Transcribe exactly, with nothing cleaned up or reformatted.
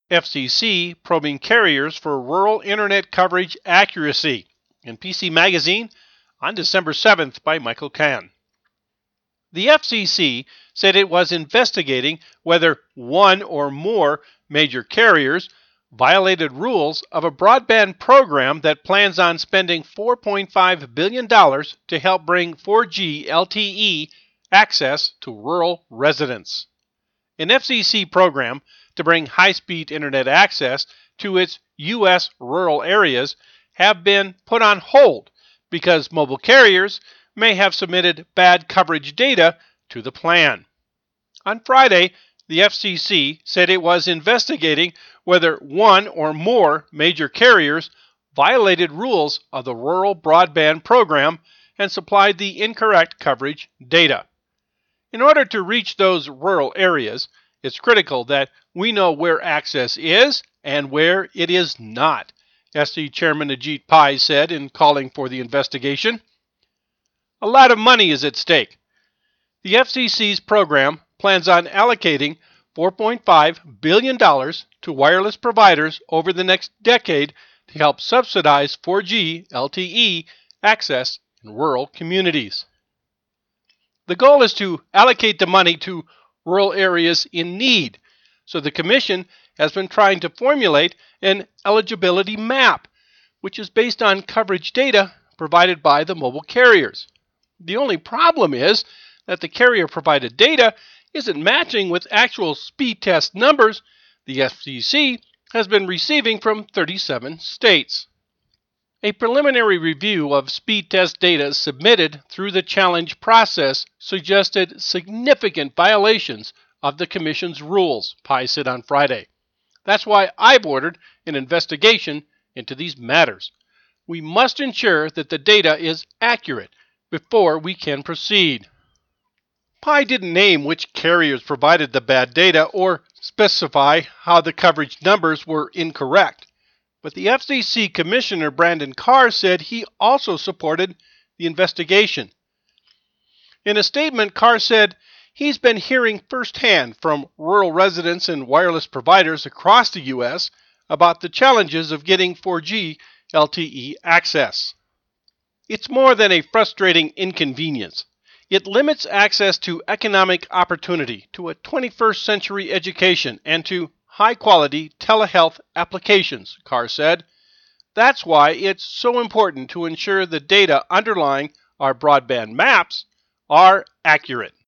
F C C probing carriers for rural internet coverage accuracy, in P C Magazine on December seventh by Michael Kahn. The F C C said it was investigating whether one or more major carriers violated rules of a broadband program that plans on spending four point five billion dollars to help bring four G L T E access to rural residents. An F C C program to bring high-speed internet access to its U S rural areas have been put on hold because mobile carriers may have submitted bad coverage data to the plan. On Friday, the F C C said it was investigating whether one or more major carriers violated rules of the rural broadband program and supplied the incorrect coverage data. In order to reach those rural areas, it's critical that we know where access is and where it is not, S C Chairman Ajit Pai said in calling for the investigation. A lot of money is at stake. The F C C's program plans on allocating four point five billion dollars to wireless providers over the next decade to help subsidize four G L T E access in rural communities. The goal is to allocate the money to rural areas in need, so the Commission has been trying to formulate an eligibility map, which is based on coverage data provided by the mobile carriers. The only problem is that the carrier-provided data isn't matching with actual speed test numbers the F C C has been receiving from thirty-seven states. A preliminary review of speed test data submitted through the challenge process suggested significant violations of the Commission's rules, Pai said on Friday. That's why I've ordered an investigation into these matters. We must ensure that the data is accurate before we can proceed. Pai didn't name which carriers provided the bad data or specify how the coverage numbers were incorrect. But the F C C Commissioner Brandon Carr said he also supported the investigation. In a statement, Carr said he's been hearing firsthand from rural residents and wireless providers across the U S about the challenges of getting four G L T E access. It's more than a frustrating inconvenience. It limits access to economic opportunity, to a twenty-first century education, and to high-quality telehealth applications, Carr said. That's why it's so important to ensure the data underlying our broadband maps are accurate.